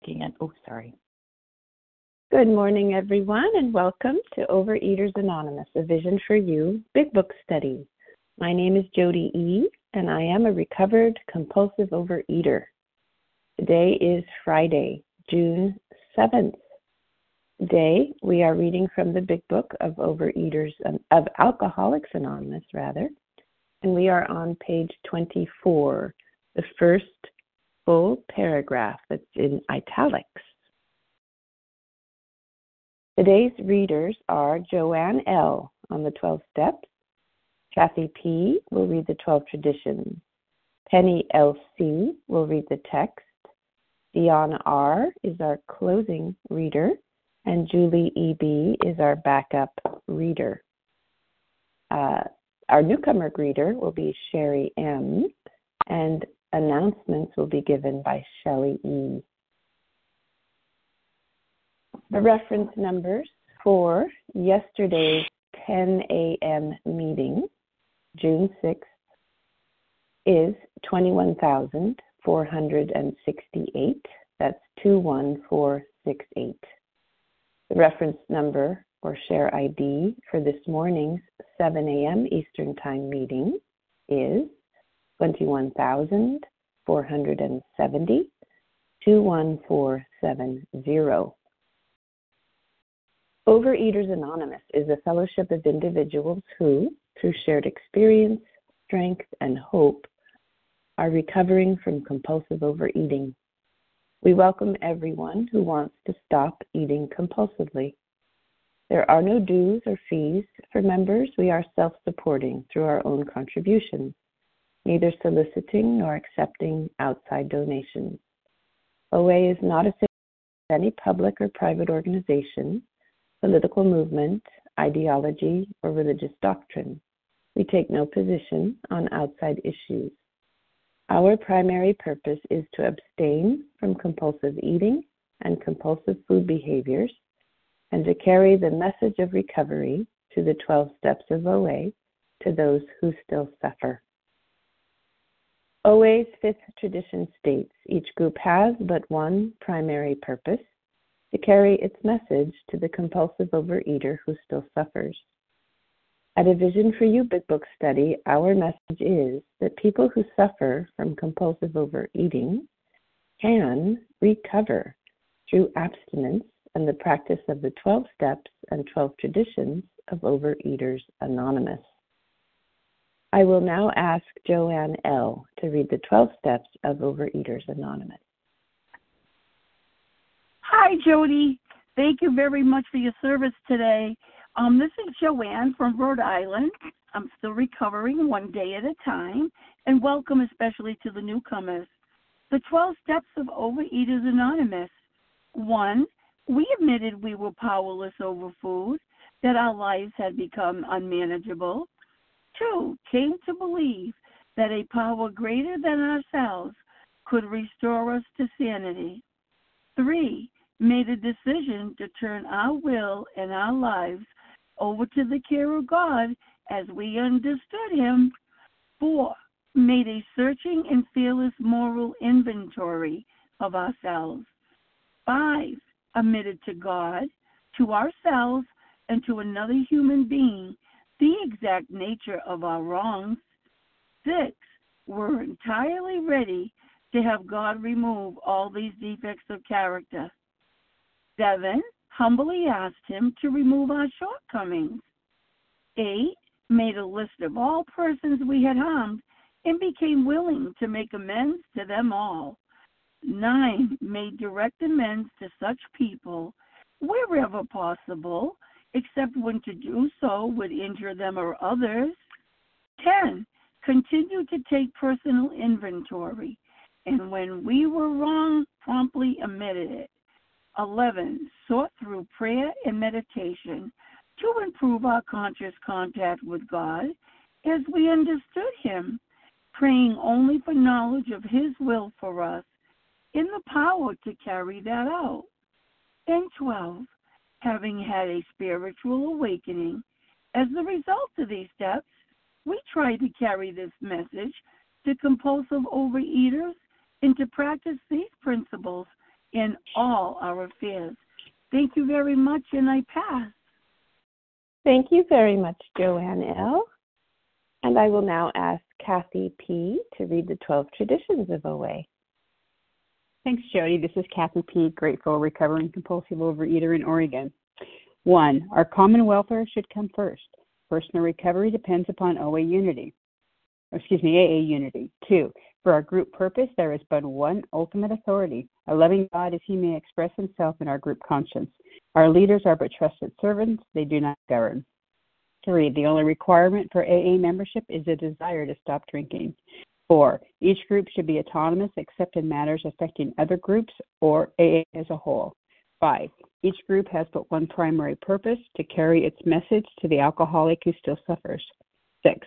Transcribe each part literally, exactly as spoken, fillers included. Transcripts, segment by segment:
looking at, oh, sorry. Good morning, everyone, and welcome to Overeaters Anonymous, a Vision for You Big Book Study. My name is Jody E., and I am a recovered compulsive overeater. Today is Friday, June seventh. Today, we are reading from the Big Book of Overeaters, of Alcoholics Anonymous, rather, and we are on page twenty-four, the first full paragraph that's in italics. Today's readers are Joanne L. on the twelve steps, Kathy P. will read the twelve traditions, Penny L C. will read the text, Dion R. is our closing reader, and Julie E B. is our backup reader. Uh, our newcomer reader will be Sherry M., and announcements will be given by Shelley E. The reference numbers for yesterday's ten a.m. meeting, June sixth, is twenty-one thousand four hundred sixty-eight. That's two one four six eight. The reference number or share I D for this morning's seven a.m. Eastern Time meeting is twenty-one thousand four hundred seventy, two one four seven zero. Overeaters Anonymous is a fellowship of individuals who, through shared experience, strength, and hope, are recovering from compulsive overeating. We welcome everyone who wants to stop eating compulsively. There are no dues or fees for members. We are self-supporting through our own contributions, neither soliciting nor accepting outside donations. O A is not affiliated with any public or private organization, political movement, ideology, or religious doctrine. We take no position on outside issues. Our primary purpose is to abstain from compulsive eating and compulsive food behaviors, and to carry the message of recovery to the twelve steps of O A to those who still suffer. O A's fifth tradition states each group has but one primary purpose: to carry its message to the compulsive overeater who still suffers. At a Vision for You Big Book Study, our message is that people who suffer from compulsive overeating can recover through abstinence and the practice of the twelve steps and twelve traditions of Overeaters Anonymous. I will now ask Joanne L. to read the twelve steps of Overeaters Anonymous. Hi, Jody. Thank you very much for your service today. Um, this is Joanne from Rhode Island. I'm still recovering one day at a time, and welcome especially to the newcomers. The twelve steps of Overeaters Anonymous. One, we admitted we were powerless over food, that our lives had become unmanageable. Two, came to believe that a power greater than ourselves could restore us to sanity. Three, made a decision to turn our will and our lives over to the care of God as we understood Him. Four, made a searching and fearless moral inventory of ourselves. Five, admitted to God, to ourselves, and to another human being the exact nature of our wrongs. Six, were entirely ready to have God remove all these defects of character. Seven, humbly asked Him to remove our shortcomings. Eight, made a list of all persons we had harmed and became willing to make amends to them all. Nine, made direct amends to such people wherever possible, except when to do so would injure them or others. Ten, continued to take personal inventory, and when we were wrong, promptly admitted it. Eleven, sought through prayer and meditation to improve our conscious contact with God as we understood Him, praying only for knowledge of His will for us and the power to carry that out. And twelve, having had a spiritual awakening, as the result of these steps, we try to carry this message to compulsive overeaters and to practice these principles in all our affairs. Thank you very much, and I pass. Thank you very much, Joanne L. And I will now ask Kathy P. to read the twelve traditions of O A. Thanks, Jody. This is Kathy P., grateful, recovering compulsive overeater in Oregon. One, our common welfare should come first. Personal recovery depends upon O A unity. Excuse me, A A unity. Two, for our group purpose, there is but one ultimate authority, a loving God as he may express himself in our group conscience. Our leaders are but trusted servants, they do not govern. Three, the only requirement for A A membership is a desire to stop drinking. Four, each group should be autonomous except in matters affecting other groups or A A as a whole. Five, each group has but one primary purpose, to carry its message to the alcoholic who still suffers. Six,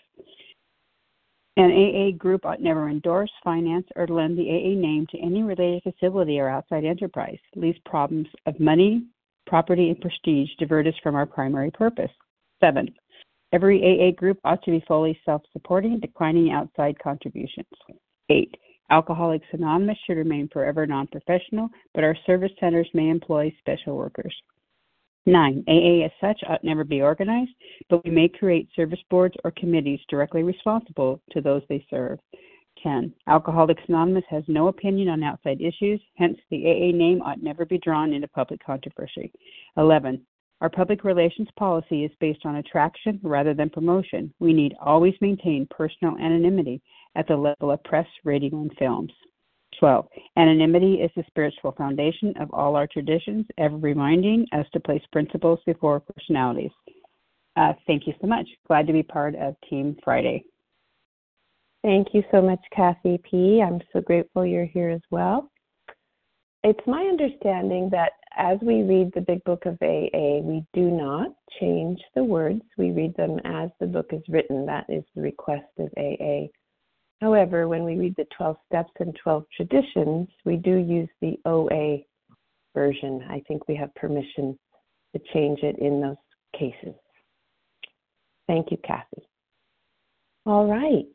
an A A group ought never endorse, finance, or lend the A A name to any related facility or outside enterprise. Leaves problems of money, property, and prestige divert us from our primary purpose. Seven, every A A group ought to be fully self-supporting, declining outside contributions. Eight, Alcoholics Anonymous should remain forever non-professional, but our service centers may employ special workers. Nine, A A as such ought never be organized, but we may create service boards or committees directly responsible to those they serve. Ten, Alcoholics Anonymous has no opinion on outside issues, hence the A A name ought never be drawn into public controversy. Eleven, our public relations policy is based on attraction rather than promotion. We need always maintain personal anonymity at the level of press, radio, and films. twelve. Anonymity is the spiritual foundation of all our traditions, ever reminding us to place principles before personalities. Uh, thank you so much. Glad to be part of Team Friday. Thank you so much, Kathy P. I'm so grateful you're here as well. It's my understanding that as we read the Big Book of A A, we do not change the words. We read them as the book is written. That is the request of A A. However, when we read the twelve steps and twelve traditions, we do use the O A version. I think we have permission to change it in those cases. Thank you, Kathy. All right.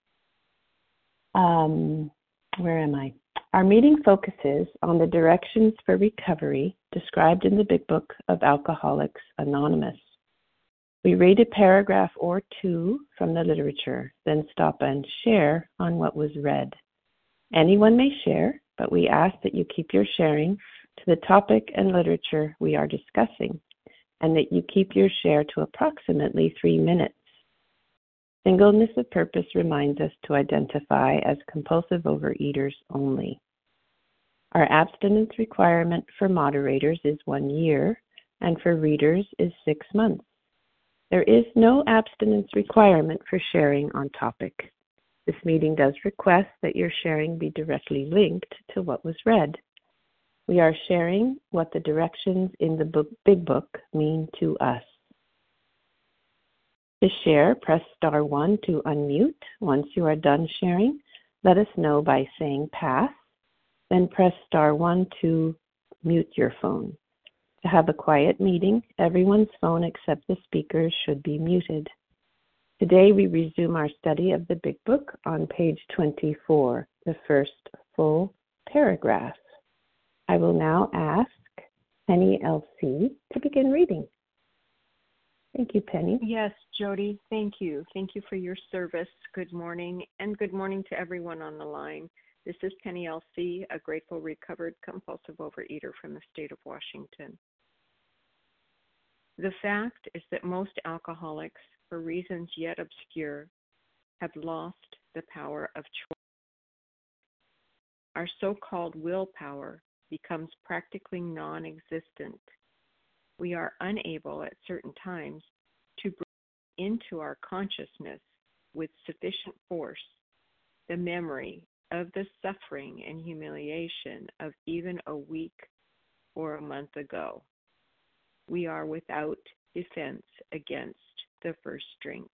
Um, where am I? Our meeting focuses on the directions for recovery described in the Big Book of Alcoholics Anonymous. We read a paragraph or two from the literature, then stop and share on what was read. Anyone may share, but we ask that you keep your sharing to the topic and literature we are discussing, and that you keep your share to approximately three minutes. Singleness of purpose reminds us to identify as compulsive overeaters only. Our abstinence requirement for moderators is one year, and for readers is six months. There is no abstinence requirement for sharing on topic. This meeting does request that your sharing be directly linked to what was read. We are sharing what the directions in the book, Big Book mean to us. To share, press star one to unmute. Once you are done sharing, let us know by saying pass, then press star one to mute your phone. To have a quiet meeting, everyone's phone except the speaker's should be muted. Today we resume our study of the Big Book on page twenty-four, the first full paragraph. I will now ask Penny L C to begin reading. Thank you, Penny. Yes, Jody, thank you. Thank you for your service. Good morning, and good morning to everyone on the line. This is Penny L C, a grateful, recovered, compulsive overeater from the state of Washington. The fact is that most alcoholics, for reasons yet obscure, have lost the power of choice. Our so-called willpower becomes practically non-existent. We are unable at certain times to bring into our consciousness with sufficient force the memory of the suffering and humiliation of even a week or a month ago. We are without defense against the first drink.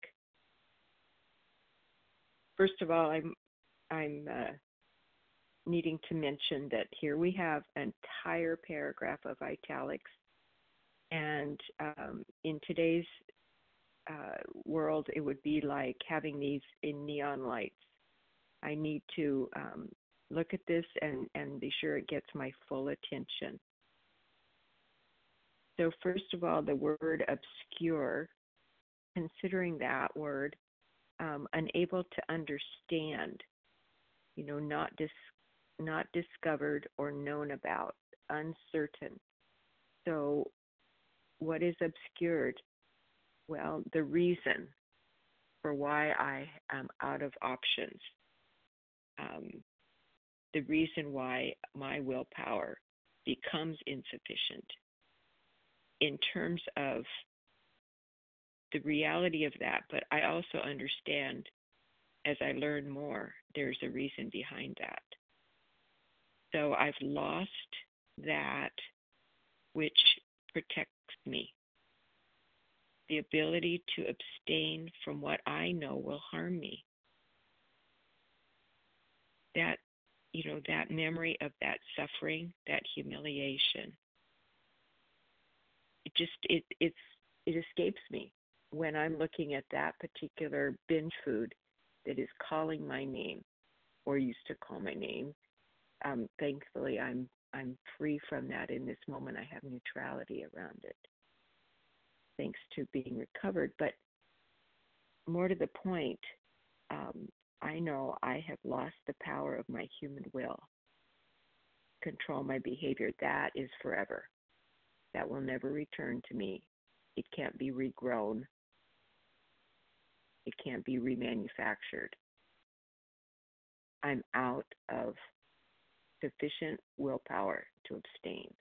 First of all, I'm I'm uh, needing to mention that here we have an entire paragraph of italics. And um, in today's uh, world, it would be like having these in neon lights. I need to um, look at this and, and be sure it gets my full attention. So first of all, the word obscure, considering that word, um, unable to understand, you know, not dis, not discovered or known about, uncertain. So what is obscured? Well, the reason for why I am out of options, um, the reason why my willpower becomes insufficient in terms of the reality of that. But I also understand as I learn more, there's a reason behind that. So I've lost that which protects me, the ability to abstain from what I know will harm me. That, you know, that memory of that suffering, that humiliation, it just, it, it's, it escapes me when I'm looking at that particular binge food that is calling my name or used to call my name. Um, thankfully, I'm, I'm free from that in this moment. I have neutrality around it, thanks to being recovered. But more to the point, um, I know I have lost the power of my human will, control my behavior. That is forever. That will never return to me. It can't be regrown. It can't be remanufactured. I'm out of sufficient willpower to abstain.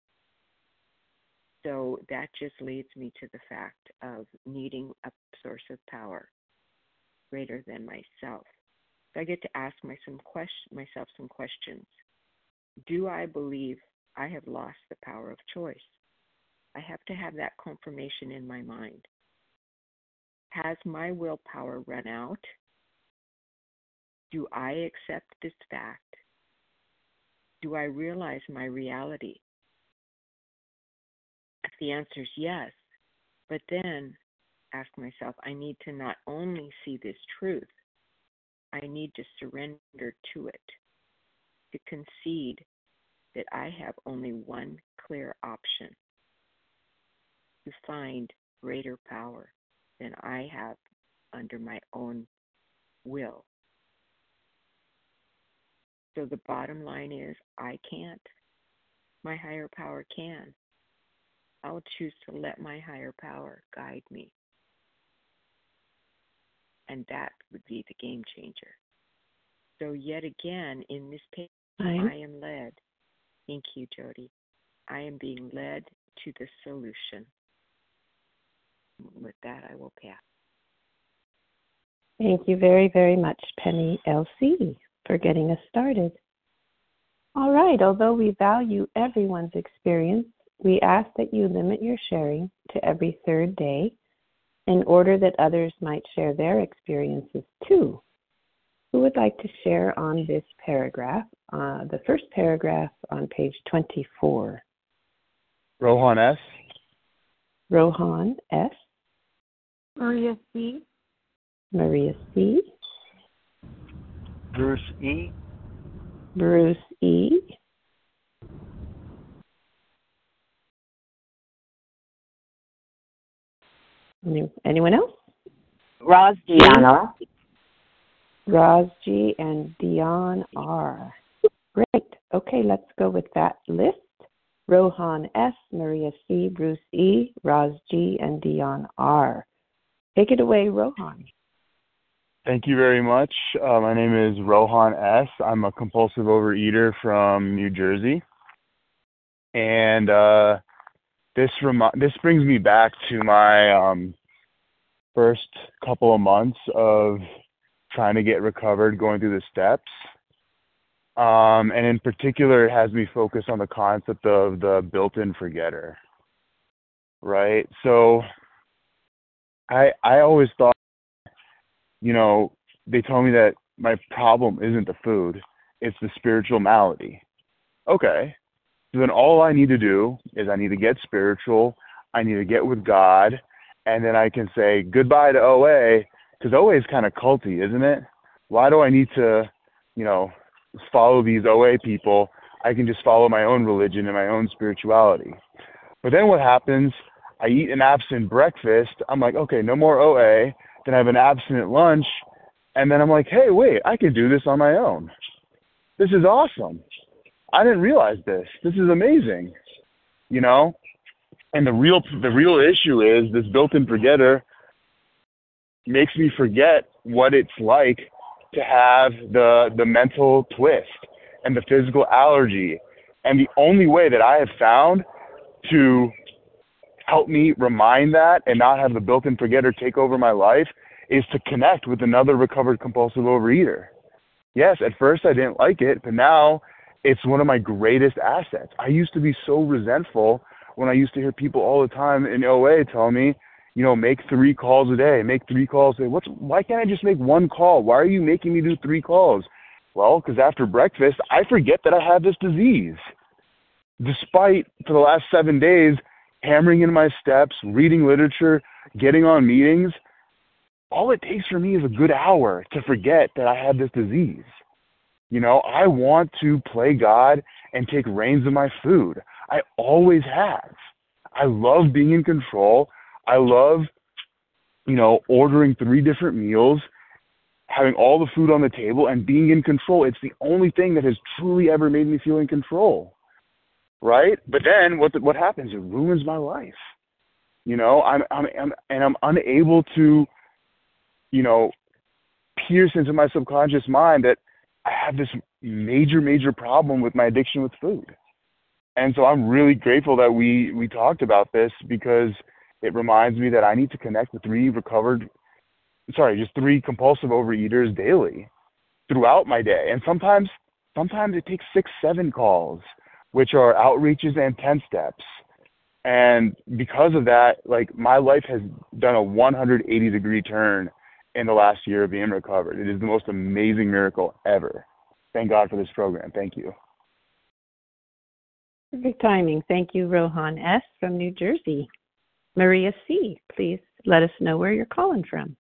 So that just leads me to the fact of needing a source of power greater than myself. So I get to ask my some question, myself some questions. Do I believe I have lost the power of choice? I have to have that confirmation in my mind. Has my willpower run out? Do I accept this fact? Do I realize my reality? If the answer is yes, but then ask myself, I need to not only see this truth, I need to surrender to it, to concede that I have only one clear option, to find greater power than I have under my own will. So the bottom line is, I can't. My higher power can. I'll choose to let my higher power guide me. And that would be the game changer. So yet again, in this page, I am led. Thank you, Jody. I am being led to the solution. With that, I will pass. Thank you very, very much, Penny L C, for getting us started. All right, although we value everyone's experience, we ask that you limit your sharing to every third day in order that others might share their experiences too. Who would like to share on this paragraph, uh, the first paragraph on page twenty-four? Rohan S. Rohan S. Maria C. Maria C. Bruce E. Bruce E. Any, anyone else? Roz Gianna. Roz G. and Dion R. Great. Okay, let's go with that list. Rohan S., Maria C., Bruce E., Roz G., and Dion R. Take it away, Rohan. Thank you very much. Uh, my name is Rohan S. I'm a compulsive overeater from New Jersey. And uh, this rem- this brings me back to my um, first couple of months of trying to get recovered, going through the steps. Um, and in particular, it has me focus on the concept of the built-in forgetter, right? So I I always thought, you know, they told me that my problem isn't the food, it's the spiritual malady. Okay, so then all I need to do is I need to get spiritual, I need to get with God, and then I can say goodbye to O A, because O A is kind of culty, isn't it? Why do I need to, you know, follow these O A people. I can just follow my own religion and my own spirituality. But then what happens, I eat an abstinent breakfast. I'm like, okay, no more O A. Then I have an abstinent lunch. And then I'm like, hey, wait, I can do this on my own. This is awesome. I didn't realize this. This is amazing. You know? And the real the real issue is this built-in forgetter makes me forget what it's like to have the the mental twist and the physical allergy. And the only way that I have found to help me remind that and not have the built-in forgetter take over my life is to connect with another recovered compulsive overeater. Yes, at first I didn't like it, but now it's one of my greatest assets. I used to be so resentful when I used to hear people all the time in O A tell me, you know, make three calls a day, make three calls a day. What's, why can't I just make one call? Why are you making me do three calls? Well, because after breakfast, I forget that I have this disease. Despite, for the last seven days, hammering in my steps, reading literature, getting on meetings, all it takes for me is a good hour to forget that I have this disease. You know, I want to play God and take reins of my food. I always have. I love being in control. I love, you know, ordering three different meals, having all the food on the table, and being in control. It's the only thing that has truly ever made me feel in control, right? But then what the, what happens? It ruins my life. You know, I'm, I'm, I'm and I'm unable to, you know, pierce into my subconscious mind that I have this major, major problem with my addiction with food. And so I'm really grateful that we, we talked about this, because it reminds me that I need to connect with three recovered, sorry, just three compulsive overeaters daily throughout my day. And sometimes, sometimes it takes six, seven calls, which are outreaches and ten steps. And because of that, like, my life has done a one hundred eighty degree turn in the last year of being recovered. It is the most amazing miracle ever. Thank God for this program. Thank you. Perfect timing. Thank you, Rohan S. from New Jersey. Maria C., please let us know where you're calling from.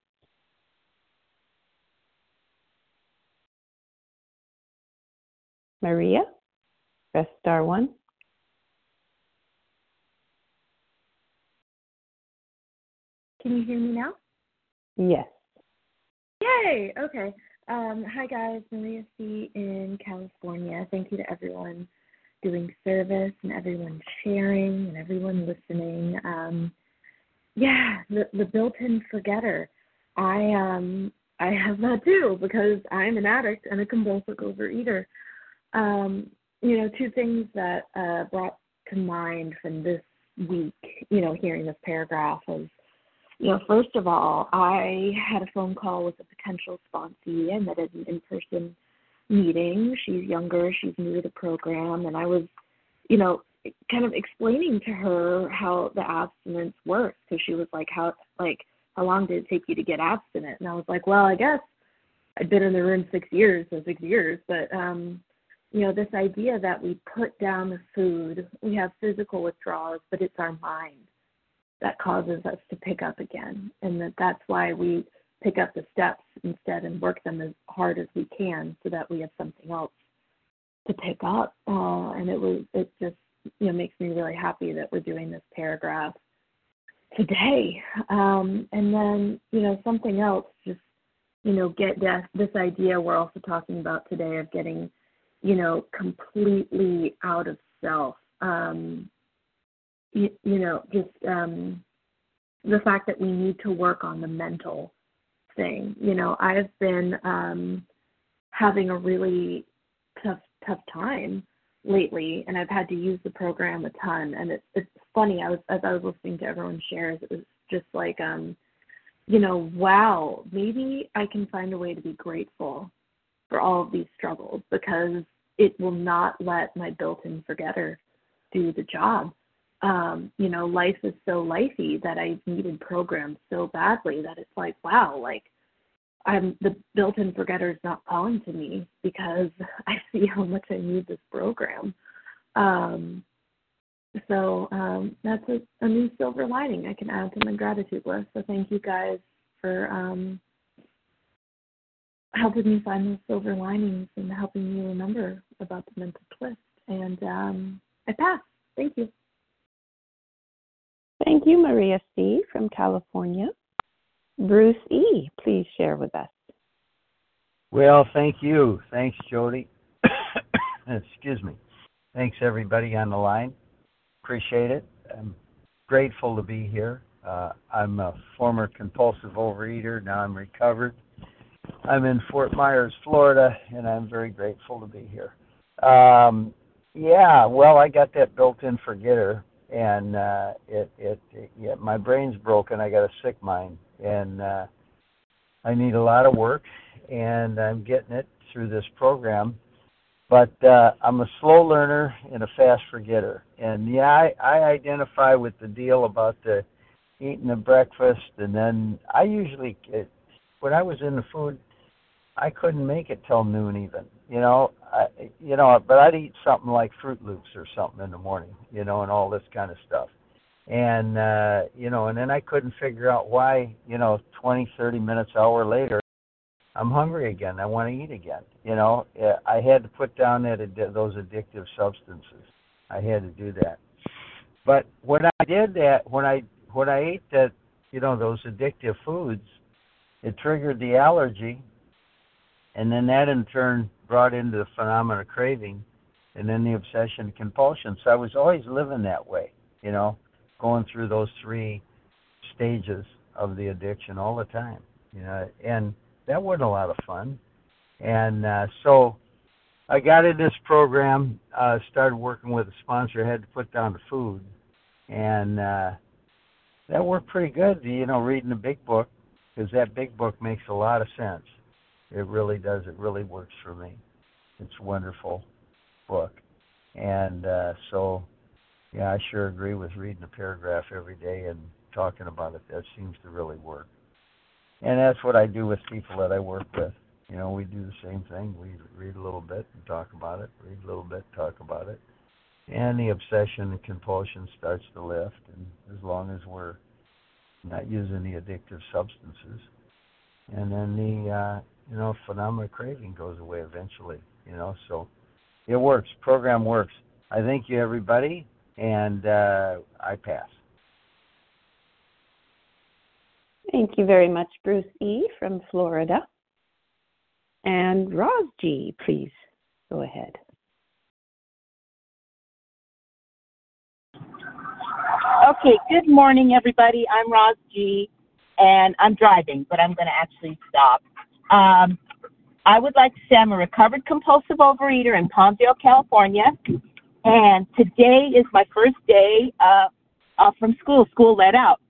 Maria, press star one. Can you hear me now? Yes. Yay! Okay. Um, hi, guys. Maria C. in California. Thank you to everyone doing service and everyone sharing and everyone listening. Um, yeah, the, the built-in forgetter. I um I have that too, because I'm an addict and a compulsive overeater. Um, you know, two things that uh, brought to mind from this week, you know, hearing this paragraph was, you know, first of all, I had a phone call with a potential sponsee. I met at an in-person meeting. She's younger. She's new to the program. And I was, you know, kind of explaining to her how the abstinence works, because she was like, how, like, how long did it take you to get abstinent? And I was like, well, I guess I'd been in the room six years, so six years. But, um, you know, this idea that we put down the food, we have physical withdrawals, but it's our mind that causes us to pick up again, and that that's why we pick up the steps instead and work them as hard as we can, so that we have something else to pick up. Uh, and it was, it just, you know, makes me really happy that we're doing this paragraph today. Um, and then, you know, something else, just, you know, get this, this idea we're also talking about today of getting, you know, completely out of self. Um, You, you know, just um, the fact that we need to work on the mental thing. You know, I've been um, having a really tough, tough time lately, and I've had to use the program a ton. And it's it's funny. I was as I was listening to everyone's shares, it was just like, um, you know, wow, maybe I can find a way to be grateful for all of these struggles, because it will not let my built-in forgetter do the job. Um, you know, life is so lifey that I needed programs so badly that it's like, wow, like I'm the built-in forgetter is not calling to me, because I see how much I need this program. Um, so um, that's a, a new silver lining I can add to my gratitude list. So thank you guys for um, helping me find those silver linings and helping me remember about the mental twist. And um, I pass. Thank you. Thank you, Maria C. from California. Bruce E., please share with us. Well, thank you. Thanks, Jody. Excuse me. Thanks, everybody on the line. Appreciate it. I'm grateful to be here. Uh, I'm a former compulsive overeater. Now I'm recovered. I'm in Fort Myers, Florida, and I'm very grateful to be here. Um, yeah, well, I got that built-in forgetter, and uh, it, it, it, yeah, my brain's broken. I got a sick mind, and uh, I need a lot of work, and I'm getting it through this program. But uh, I'm a slow learner and a fast forgetter. And, yeah, I, I identify with the deal about the eating the breakfast, and then I usually, it, when I was in the food, I couldn't make it till noon even, you know, I, you know, but I'd eat something like Fruit Loops or something in the morning, you know, and all this kind of stuff. And, uh, you know, and then I couldn't figure out why, you know, twenty, thirty minutes, hour later, I'm hungry again. I want to eat again. You know, I had to put down that those addictive substances. I had to do that. But when I did that, when I when I ate that, you know, those addictive foods, it triggered the allergy, and then that in turn brought into the phenomena of craving, and then the obsession and compulsion. So I was always living that way, you know, going through those three stages of the addiction all the time, you know, and that wasn't a lot of fun. And uh, so I got in this program, uh, started working with a sponsor. I had to put down the food, and uh, that worked pretty good, you know, reading the big book, because that big book makes a lot of sense. It really does. It really works for me. It's a wonderful book. And uh, so, yeah, I sure agree with reading a paragraph every day and talking about it. That seems to really work. And that's what I do with people that I work with. You know, we do the same thing. We read a little bit and talk about it, read a little bit, talk about it. And the obsession and compulsion starts to lift, and as long as we're not using the addictive substances. And then the, uh, you know, phenomenal craving goes away eventually, you know. So it works. Program works. I thank you, everybody, and uh, I pass. Thank you very much, Bruce E. from Florida. And Roz G., please go ahead. Okay, good morning, everybody. I'm Roz G., and I'm driving, but I'm going to actually stop. Um, I would like to say I'm a recovered compulsive overeater in Palmdale, California, and today is my first day uh, uh, from school, school let out.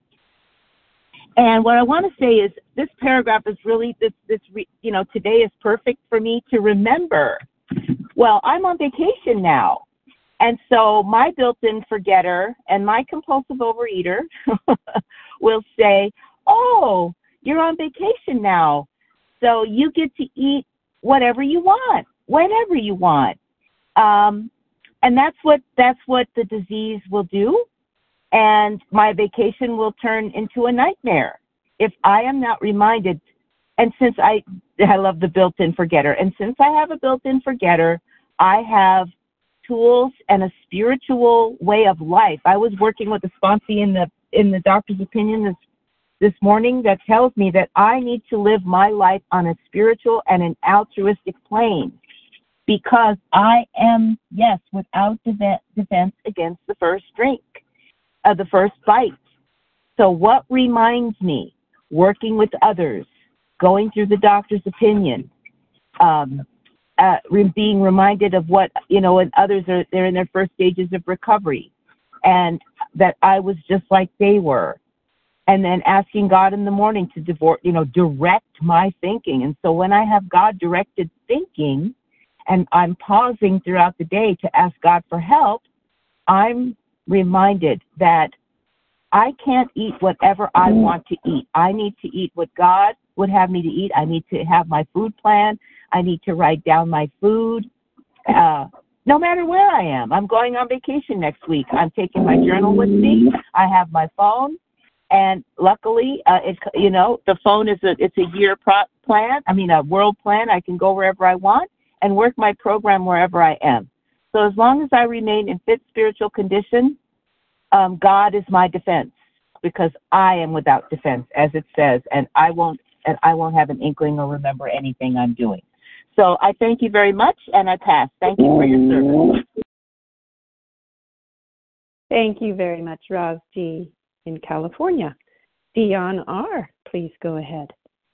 And what I want to say is this paragraph is really, this, this re, you know, today is perfect for me to remember. Well, I'm on vacation now. And so my built-in forgetter and my compulsive overeater will say, oh, you're on vacation now. So you get to eat whatever you want, whenever you want. Um, and that's what, that's what the disease will do. And my vacation will turn into a nightmare if I am not reminded. And since I, I love the built-in forgetter, and since I have a built-in forgetter, I have tools and a spiritual way of life. I was working with a sponsee in the in the doctor's opinion this this morning that tells me that I need to live my life on a spiritual and an altruistic plane, because I am, yes, without defense against the first drink. Uh, the first bite. So what reminds me? Working with others, going through the doctor's opinion, um, uh, re- being reminded of what, you know, and others are, they're in their first stages of recovery, and that I was just like they were. And then asking God in the morning to divor- you know, direct my thinking. And so when I have God-directed thinking, and I'm pausing throughout the day to ask God for help, I'm reminded that I can't eat whatever I want to eat. I need to eat what God would have me to eat. I need to have my food plan. I need to write down my food, uh, no matter where I am. I'm going on vacation next week. I'm taking my journal with me. I have my phone. And luckily, uh, it's, you know, the phone is a, it's a year pro- plan. I mean, a world plan. I can go wherever I want and work my program wherever I am. So as long as I remain in fit spiritual condition, um, God is my defense, because I am without defense, as it says, and I won't, and I won't have an inkling or remember anything I'm doing. So I thank you very much, and I pass. Thank you for your service. Thank you very much, Roz G. in California. Dion R., please go ahead.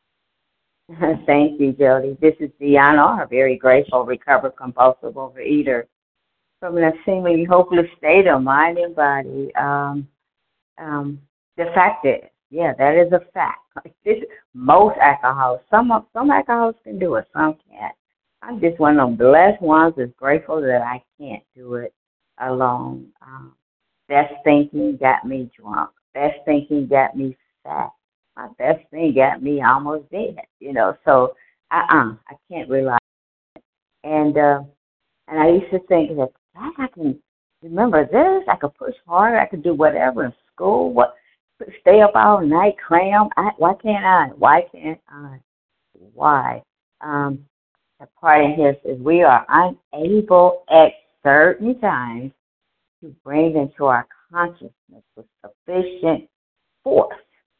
Thank you, Jody. This is Dion R., very grateful, recovered compulsive overeater from an seemingly hopeless state of mind and body. Um, um, the fact is, yeah, that is a fact. This, most alcohol, some of, some alcohols can do it, some can't. I'm just one of them blessed ones that's grateful that I can't do it alone. Um, best thinking got me drunk. Best thinking got me fat. My best thing got me almost dead, you know. So, uh-uh, I can't rely on it. And, uh, and I used to think that, I can remember this. I could push harder. I could do whatever in school. What? Stay up all night, cram. I, why can't I? Why can't I? Why? Um, the part in here says we are unable at certain times to bring into our consciousness with sufficient force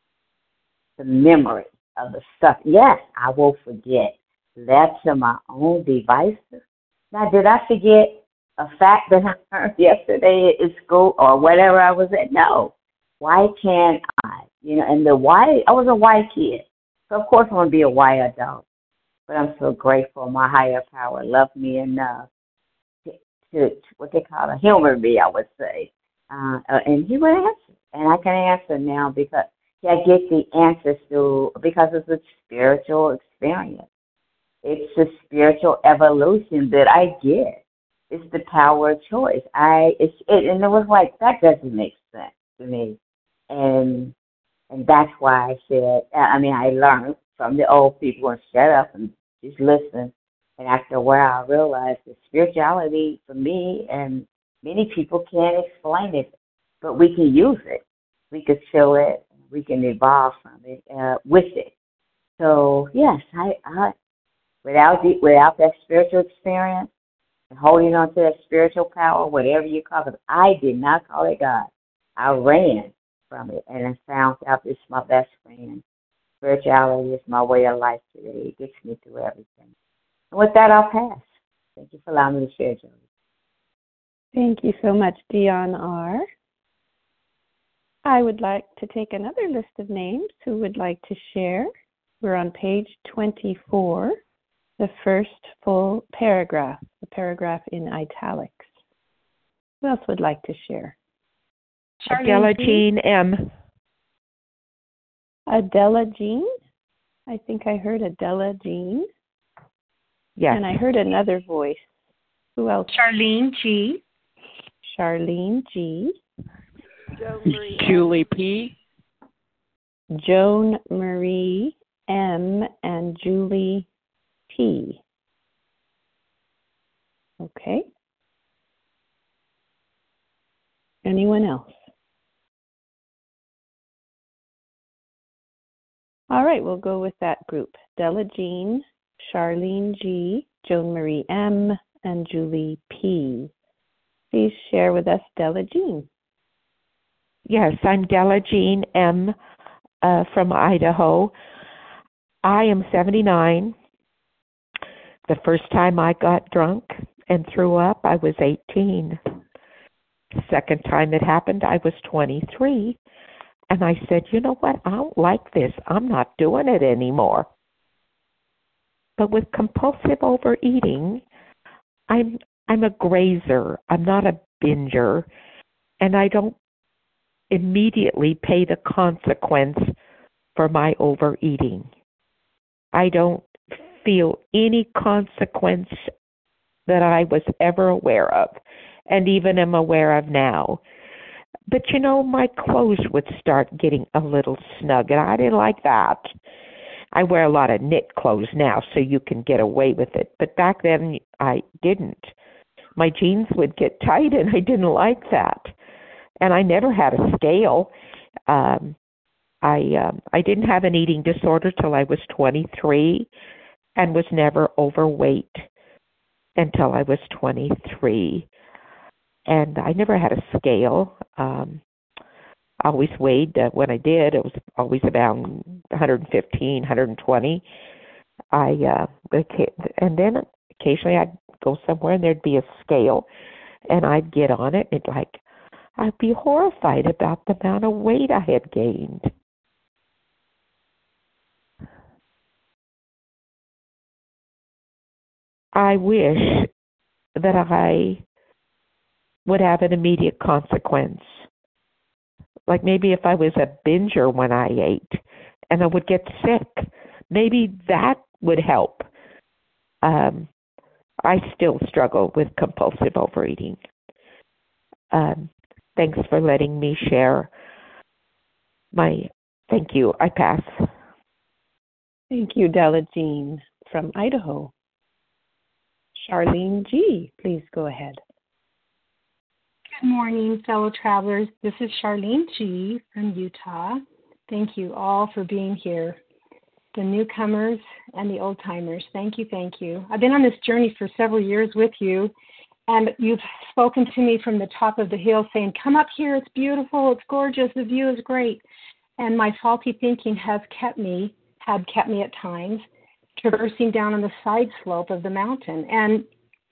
the memory of the stuff. Yes, I will forget. Left to my own devices. Now, did I forget a fact that I learned yesterday at school or whatever I was at? No. Why can't I? You know, and the why, I was a white kid. So, of course, I want to be a white adult. But I'm so grateful my higher power loved me enough to, to, to what they call a humor me, I would say. Uh, uh, and he would answer. And I can answer now because I get the answers to, because it's a spiritual experience. It's a spiritual evolution that I get. It's the power of choice. I it's it, and it was like, that doesn't make sense to me. And and that's why I said, I mean, I learned from the old people and shut up and just listen. And after a while, I realized that spirituality, for me, and many people can't explain it, but we can use it. We can feel it. We can evolve from it, uh, with it. So, yes, I, I without the, without that spiritual experience and holding on to that spiritual power, whatever you call it, I did not call it God. I ran from it, and I found out it's my best friend. Spirituality is my way of life today. It gets me through everything. And with that, I'll pass. Thank you for allowing me to share, Jody. Thank you so much, Dion R. I would like to take another list of names who would like to share. We're on page twenty-four, the first full paragraph, the paragraph in italics. Who else would like to share? Adela Jean M. Adela Jean? I think I heard Adela Jean. Yes. And I heard another voice. Who else? Charlene G. Charlene G. Julie P. Joan Marie M. and Julie P. Okay. Anyone else? All right, we'll go with that group. Della Jean, Charlene G., Joan Marie M., and Julie P. Please share with us Della Jean. Yes, I'm Della Jean M. Uh, from Idaho. I am seventy-nine. The first time I got drunk and threw up, I was eighteen. The second time it happened, I was twenty-three. And I said, you know what? I don't like this. I'm not doing it anymore. But with compulsive overeating, I'm I'm a grazer. I'm not a binger. And I don't immediately pay the consequence for my overeating. I don't feel any consequence that I was ever aware of, and even am aware of now. But, you know, my clothes would start getting a little snug, and I didn't like that. I wear a lot of knit clothes now, so you can get away with it. But back then, I didn't. My jeans would get tight, and I didn't like that. And I never had a scale. Um, I um, I didn't have an eating disorder till I was twenty-three, and was never overweight until I was twenty-three. And I never had a scale. Um, I always weighed, uh, when I did, it was always about one hundred fifteen, one hundred twenty. I uh, and then occasionally I'd go somewhere and there'd be a scale, and I'd get on it, and it like I'd be horrified about the amount of weight I had gained. I wish that I would have an immediate consequence. Like maybe if I was a binger when I ate and I would get sick, maybe that would help. Um, I still struggle with compulsive overeating. Um, thanks for letting me share my, thank you. I pass. Thank you, Della Jean from Idaho. Charlene G., please go ahead. Good morning, fellow travelers. This is Charlene G. from Utah. Thank you all for being here. The newcomers and the old timers, thank you, thank you. I've been on this journey for several years with you, and you've spoken to me from the top of the hill saying, come up here, it's beautiful, it's gorgeous, the view is great. And my faulty thinking has kept me, had kept me at times, traversing down on the side slope of the mountain. And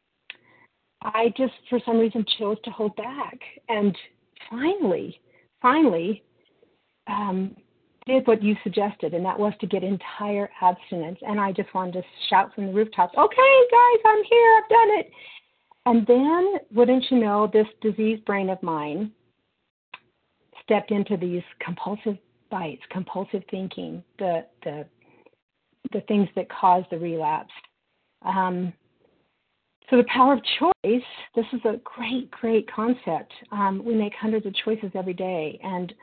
I just, for some reason, chose to hold back. And finally, finally, um, did what you suggested, and that was to get entire abstinence. And I just wanted to shout from the rooftops, okay, guys, I'm here, I've done it. And then, wouldn't you know, this diseased brain of mine stepped into these compulsive bites, compulsive thinking, the the the things that cause the relapse. Um, so the power of choice, this is a great, great concept. Um, we make hundreds of choices every day, and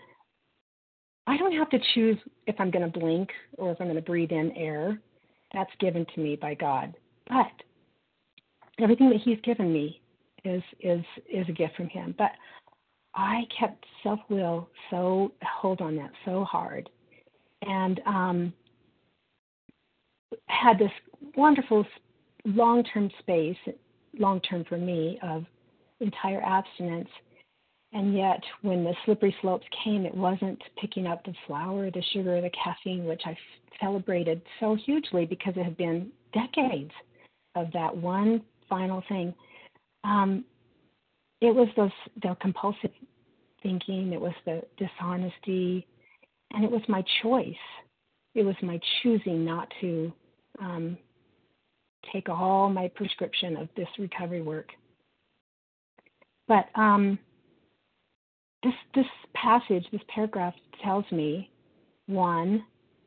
I don't have to choose if I'm going to blink or if I'm going to breathe in air. That's given to me by God. But everything that He's given me is is is a gift from Him. But I kept self-will so, hold on that so hard, and um, had this wonderful long-term space, long-term for me, of entire abstinence. And yet, when the slippery slopes came, it wasn't picking up the flour, the sugar, the caffeine, which I celebrated so hugely because it had been decades of that one final thing. Um, it was those the compulsive thinking, it was the dishonesty, and it was my choice. It was my choosing not to um, take all my prescription of this recovery work. But um, this this passage, this paragraph tells me, one,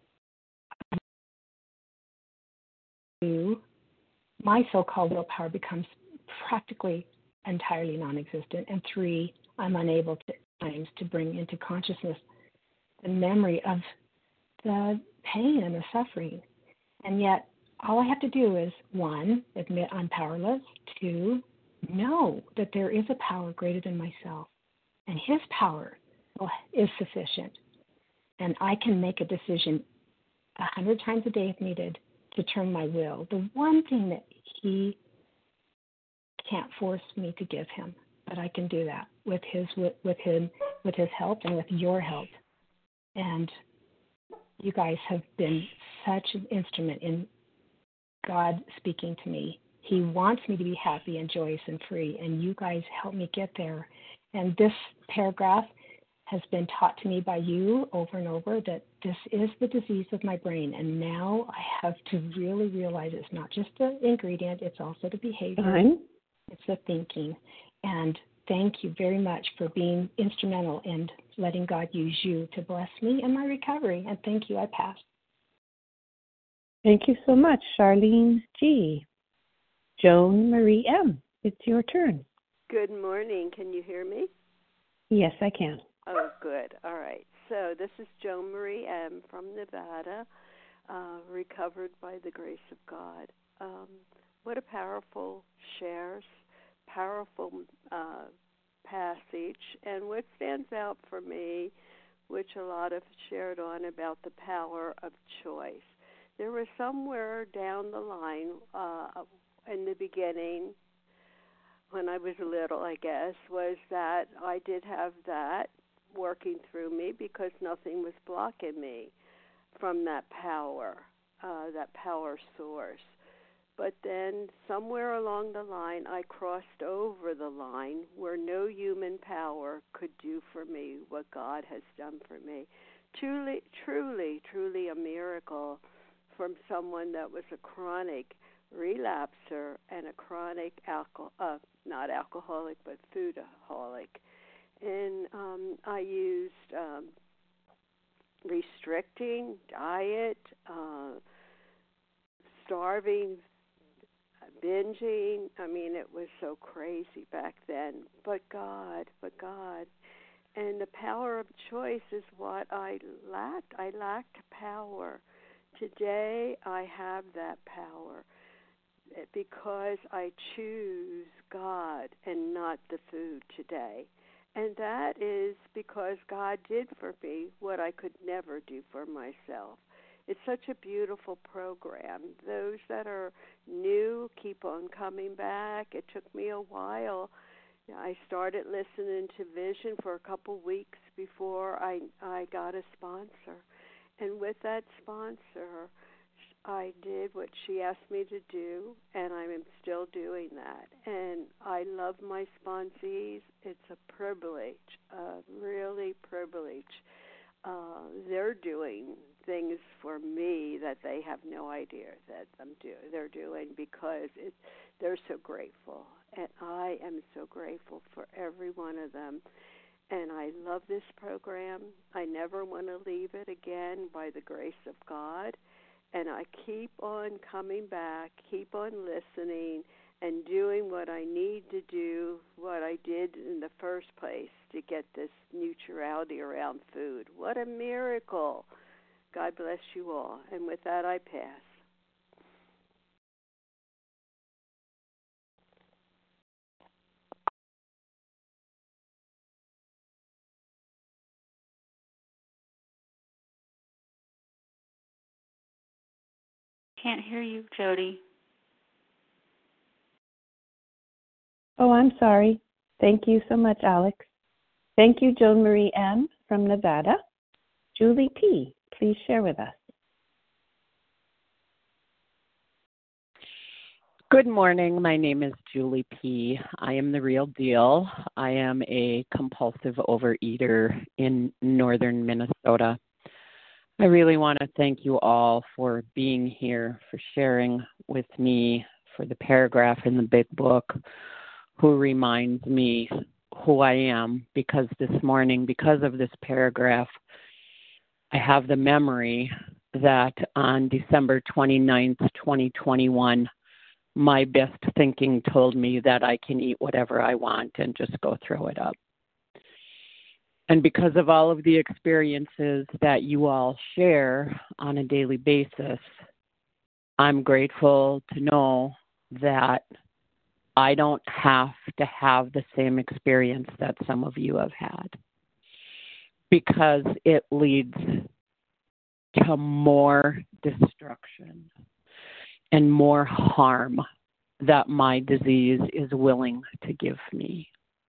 two, my so-called willpower becomes practically entirely non-existent, and three, I'm unable to, at times to bring into consciousness the memory of the pain and the suffering. And yet, all I have to do is, one, admit I'm powerless. Two, know that there is a power greater than myself. And His power is sufficient. And I can make a decision a hundred times a day if needed to turn my will. The one thing that He can't force me to give Him, but I can do that with His with, with Him, with His help and with your help. And you guys have been such an instrument in God speaking to me. He wants me to be happy and joyous and free, and you guys help me get there. And this paragraph has been taught to me by you over and over that this is the disease of my brain, and now I have to really realize it's not just the ingredient, it's also the behavior, Fine. It's the thinking. And thank you very much for being instrumental in letting God use you to bless me and my recovery. And thank you. I pass. Thank you so much, Charlene G. Joan Marie M., it's your turn. Good morning. Can you hear me? Yes, I can. Oh, good. All right. So this is Joan Marie M. from Nevada, uh, recovered by the grace of God. Um, what a powerful shares, powerful uh, passage. And what stands out for me which a lot have shared on about the power of choice. There was somewhere down the line uh, in the beginning, when I was little, I guess, was that I did have that working through me because nothing was blocking me from that power, uh, that power source. But then somewhere along the line, I crossed over the line where no human power could do for me what God has done for me. Truly, truly, truly a miracle from someone that was a chronic relapser and a chronic alcohol, uh, not alcoholic, but foodaholic. And um, I used um, restricting, diet, uh, starving, binging. I mean, it was so crazy back then. But God, but God. And the power of choice is what I lacked. I lacked power. Today, I have that power because I choose God and not the food today. And that is because God did for me what I could never do for myself. It's such a beautiful program. Those that are new keep on coming back. It took me a while. I started listening to Vision for a couple weeks before I, I got a sponsor. And with that sponsor, I did what she asked me to do, and I'm still doing that. And I love my sponsees. It's a privilege, a really privilege. Uh, they're doing things for me that they have no idea that I'm do- they're doing because it, they're so grateful. And I am so grateful for every one of them. And I love this program. I never want to leave it again by the grace of God. And I keep on coming back, keep on listening, and doing what I need to do, what I did in the first place to get this neutrality around food. What a miracle. God bless you all. And with that, I pass. Can't hear you, Jody. Oh, I'm sorry. Thank you so much, Alex. Thank you, Joan Marie M. from Nevada. Julie P., please share with us. Good morning. My name is Julie P. I am the real deal. I am a compulsive overeater in northern Minnesota. I really want to thank you all for being here, for sharing with me, for the paragraph in the big book, who reminds me who I am, because this morning, because of this paragraph, I have the memory that on December twenty-ninth, twenty twenty-one, my best thinking told me that I can eat whatever I want and just go throw it up. And because of all of the experiences that you all share on a daily basis, I'm grateful to know that I don't have to have the same experience that some of you have had, because it leads to more destruction and more harm that my disease is willing to give me.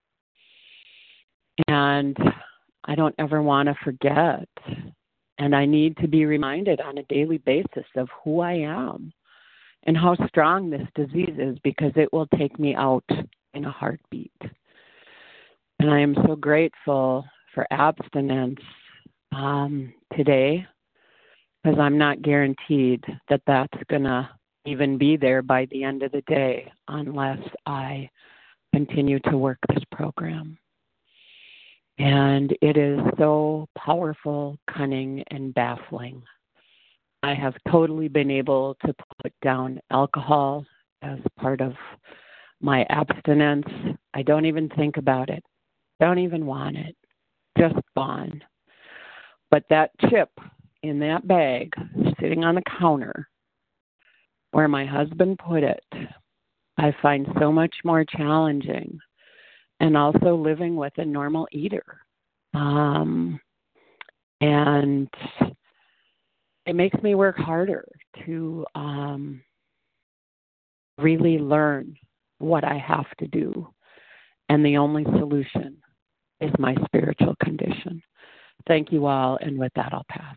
And I don't ever want to forget, and I need to be reminded on a daily basis of who I am and how strong this disease is, because it will take me out in a heartbeat. And I am so grateful for abstinence um, today, because I'm not guaranteed that that's going to even be there by the end of the day unless I continue to work this program. And it is so powerful, cunning, and baffling. I have totally been able to put down alcohol as part of my abstinence. I don't even think about it. Don't even want it. Just gone. But that chip in that bag sitting on the counter where my husband put it, I find so much more challenging. And also living with a normal eater. Um, And it makes me work harder to um, really learn what I have to do. And the only solution is my spiritual condition. Thank you all, and with that, I'll pass.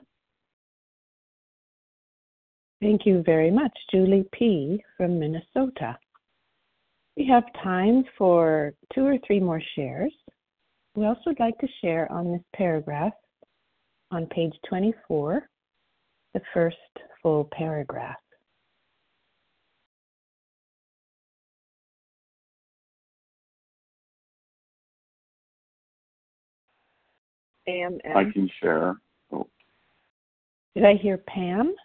Thank you very much, Julie P. from Minnesota. We have time for two or three more shares. We also would like to share on this paragraph on page twenty-four, the first full paragraph. Anne, Anne. I can share. Oh. Did I hear Pam?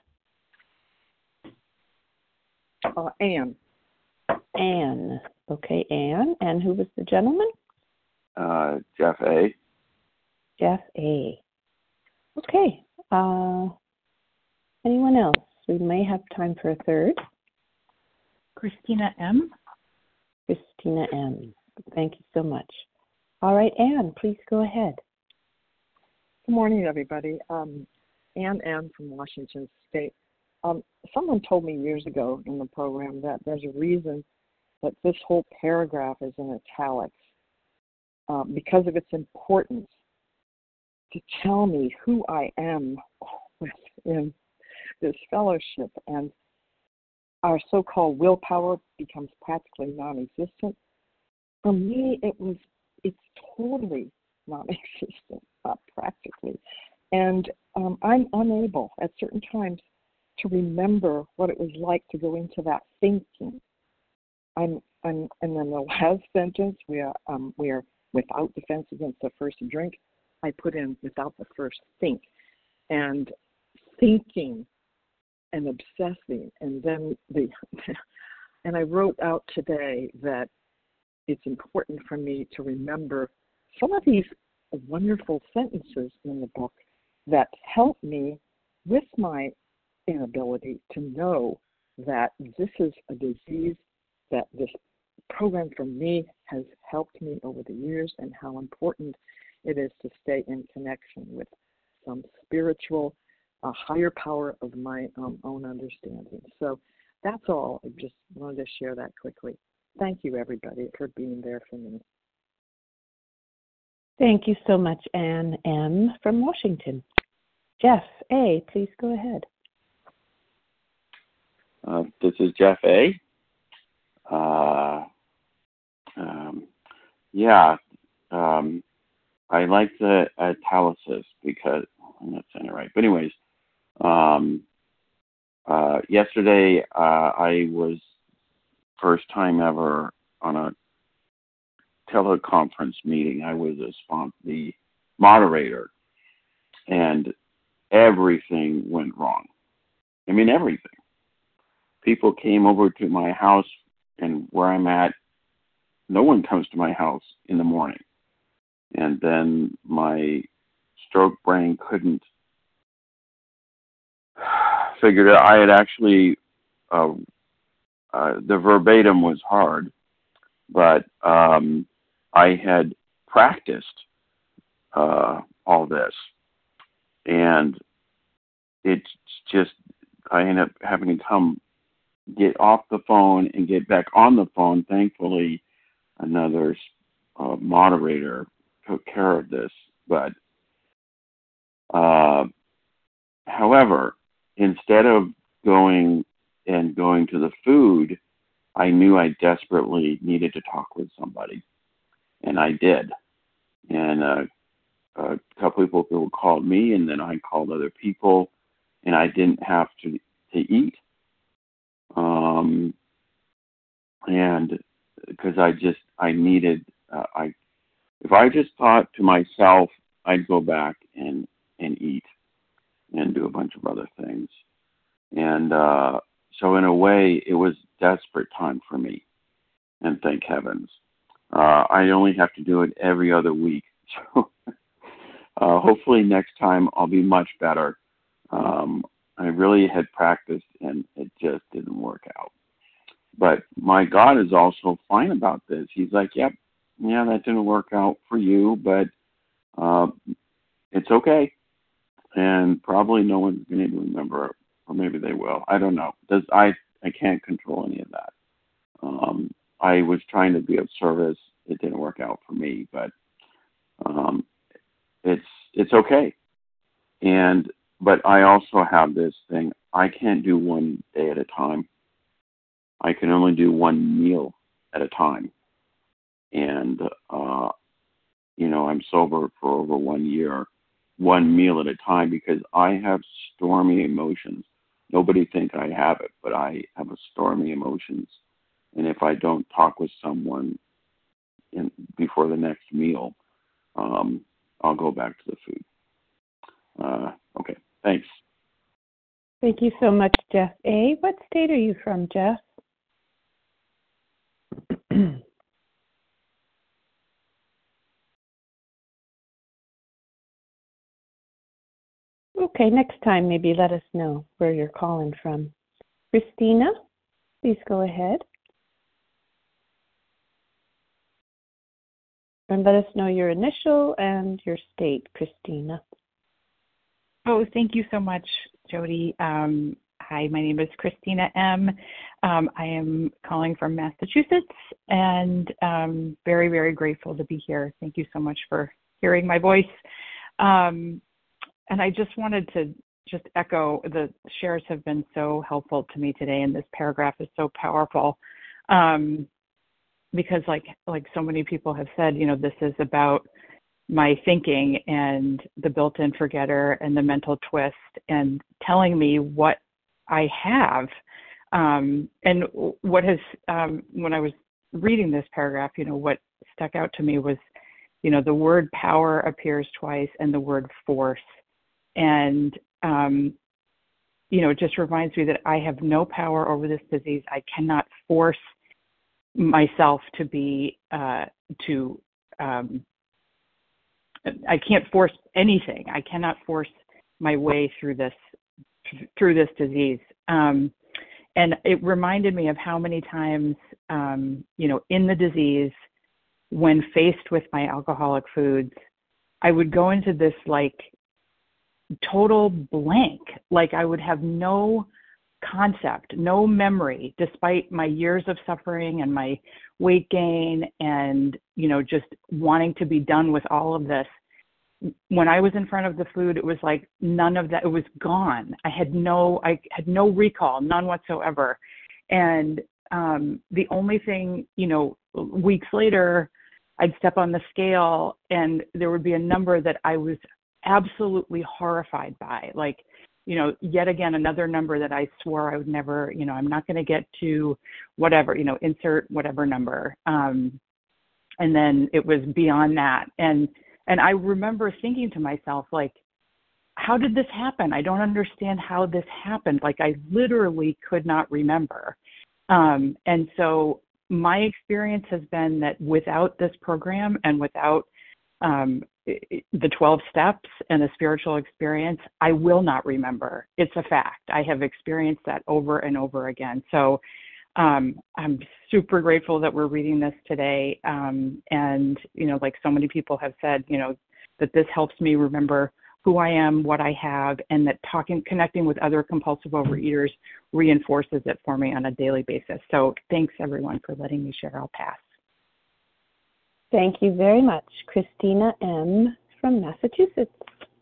Uh, Anne. Anne. Okay, Anne. And who was the gentleman? Uh, Jeff A. Jeff A. Okay. Uh, anyone else? We may have time for a third. Christina M. Christina M. Thank you so much. All right, Anne, please go ahead. Good morning, everybody. Um, Anne M. from Washington State. Um, someone told me years ago in the program that there's a reason that this whole paragraph is in italics uh, because of its importance to tell me who I am within this fellowship. And our so-called willpower becomes practically non-existent. For me, it was, it's totally non-existent, not practically. And um, I'm unable at certain times to remember what it was like to go into that thinking. I'm, I'm, and then the last sentence, we are, um, we are without defense against the first drink. I put in without the first think. And thinking and obsessing, and then the, and I wrote out today that it's important for me to remember some of these wonderful sentences in the book that help me with my inability to know that this is a disease, that this program for me has helped me over the years, and how important it is to stay in connection with some spiritual, a higher power of my um, own understanding. So that's all. I just wanted to share that quickly. Thank you, everybody, for being there for me. Thank you so much, Anne M. from Washington. Jeff A., please go ahead. Uh, this is Jeff A. Uh, um, yeah, um, I like the italics because I'm not saying it right. But anyways, um, uh, yesterday uh, I was first time ever on a teleconference meeting. I was a sponsor, the moderator, and everything went wrong. I mean, everything. People came over to my house, and where I'm at, no one comes to my house in the morning. And then my stroke brain couldn't figure out. I had actually, uh, uh, the verbatim was hard, but um, I had practiced uh, all this. And it's just, I ended up having to come get off the phone and get back on the phone. Thankfully, another uh, moderator took care of this. But, uh, however, instead of going and going to the food, I knew I desperately needed to talk with somebody, and I did. And uh, a couple of people called me, and then I called other people, and I didn't have to to eat. Um, and because I just, I needed, uh, I, if I just thought to myself, I'd go back and, and eat and do a bunch of other things. And, uh, so in a way, it was desperate time for me. And thank heavens. Uh, I only have to do it every other week. So, uh, hopefully next time I'll be much better. Um, I really had practiced, and it just didn't work out. But my God is also fine about this. He's like, yep, yeah, that didn't work out for you, but uh, it's okay. and probably no one's going to remember, or maybe they will. I don't know. Does I I can't control any of that. Um, I was trying to be of service. It didn't work out for me, but um, it's it's okay. And but I also have this thing. I can't do one day at a time. I can only do one meal at a time. And uh, you know, I'm sober for over one year, one meal at a time, because I have stormy emotions. Nobody think I have it, but I have a stormy emotions. And if I don't talk with someone in, before the next meal, um, I'll go back to the food. Uh, okay, thanks. Thank you so much, Jeff A. What state are you from, Jeff? Okay, next time maybe let us know where you're calling from. Christina, please go ahead. And let us know your initial and your state, Christina. Oh, thank you so much, Jody. Um, hi, my name is Christina M. Um, I am calling from Massachusetts, and um, very, very grateful to be here. Thank you so much for hearing my voice. Um, and I just wanted to just echo, the shares have been so helpful to me today, and this paragraph is so powerful. Um, because like like so many people have said, you know, this is about my thinking and the built-in forgetter and the mental twist, and telling me what I have. Um, and what has, um, when I was reading this paragraph, you know, what stuck out to me was, you know, the word power appears twice and the word force. And, um, you know, it just reminds me that I have no power over this disease. I cannot force myself to be, uh, to, um, I can't force anything. I cannot force my way through this, through this disease. Um, and it reminded me of how many times, um, you know, in the disease, when faced with my alcoholic foods, I would go into this like total blank. Like I would have no concept, no memory, despite my years of suffering and my weight gain and, you know, just wanting to be done with all of this. When I was in front of the food, it was like none of that, it was gone. I had no, I had no recall, none whatsoever. And um, the only thing, you know, weeks later, I'd step on the scale and there would be a number that I was absolutely horrified by. Like, you know, yet again, another number that I swore I would never, you know, I'm not going to get to whatever, you know, insert whatever number. Um, and then it was beyond that. And, and I remember thinking to myself, like, how did this happen? I don't understand how this happened. Like, I literally could not remember. Um, and so my experience has been that without this program and without um, the twelve steps and the spiritual experience, I will not remember. It's a fact. I have experienced that over and over again. So um, I'm super grateful that we're reading this today. Um, and, you know, like so many people have said, you know, that this helps me remember who I am, what I have, and that talking, connecting with other compulsive overeaters reinforces it for me on a daily basis. So thanks everyone for letting me share. I'll pass. Thank you very much, Christina M. from Massachusetts.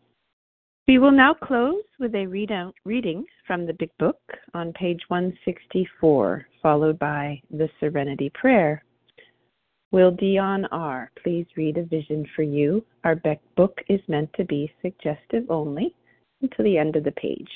We will now close with a read out, reading from the Big Book on page one sixty-four, followed by the Serenity Prayer. Will Dion R. please read a vision for you? Our Beck book is meant to be suggestive only until the end of the page.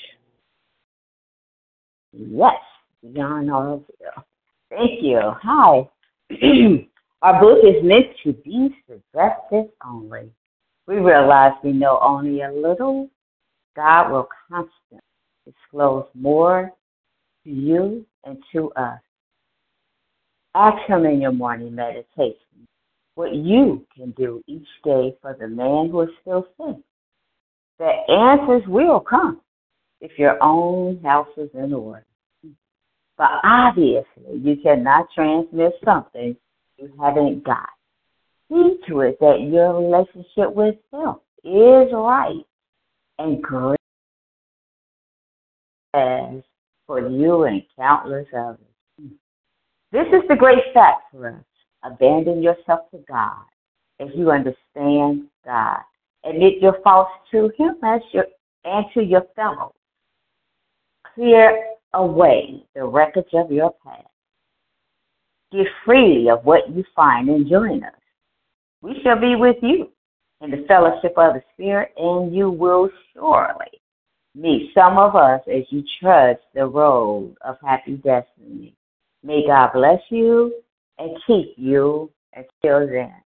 Yes, Dion R. Thank you. Hi. Our book is meant to be suggestive only. We realize we know only a little. God will constantly disclose more to you and to us. Ask Him in your morning meditation what you can do each day for the man who is still sick. The answers will come if your own house is in order. But obviously, you cannot transmit something you haven't got. See to it that your relationship with Him is right and grace for you and countless others. This is the great fact for us. Abandon yourself to God as you understand God. Admit your faults to Him as your, and to your fellows. Clear away the wreckage of your past. Give freely of what you find and join us. We shall be with you in the fellowship of the Spirit, and you will surely meet some of us as you trudge the road of happy destiny. May God bless you and keep you until then.